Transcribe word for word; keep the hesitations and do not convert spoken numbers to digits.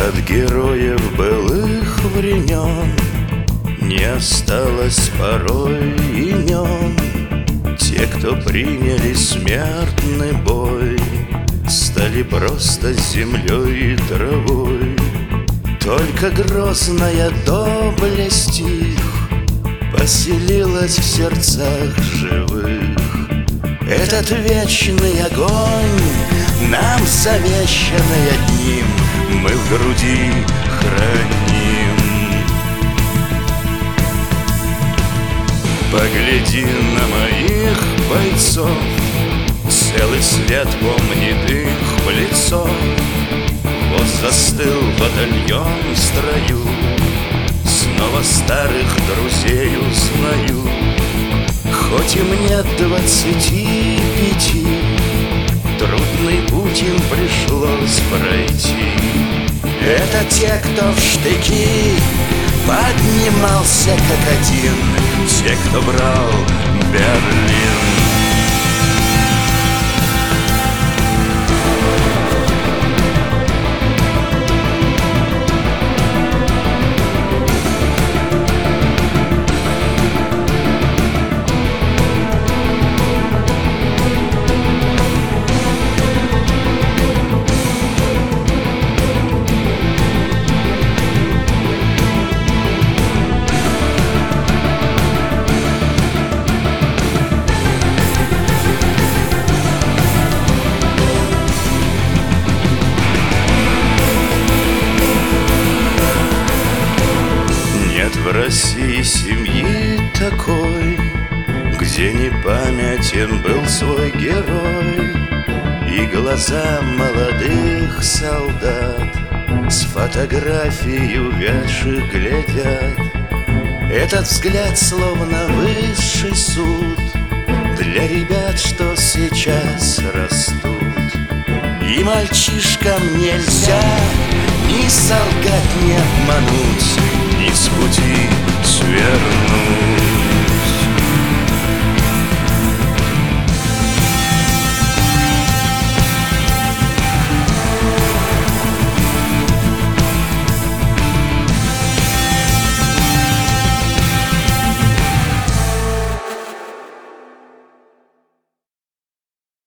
От героев былых времен не осталось порой имен. Те, кто приняли смертный бой, стали просто землей и травой. Только грозная доблесть их поселилась в сердцах живых. Этот вечный огонь, нам завещанный одним, мы в груди храним. Погляди на моих бойцов, целый свет помнит их в лицо. Вот застыл батальон в строю, снова старых друзей узнаю. Хоть им нет двадцати пяти, трудный путь им пришлось пройти. Это те, кто в штыки поднимался как один, те, кто брал Берлин. В России семьи такой, где не памятен был свой герой, и глаза молодых солдат с фотографий увядших глядят. Этот взгляд словно высший суд для ребят, что сейчас растут. И мальчишкам нельзя ни солгать, ни обмануть, ни с пути свернуть.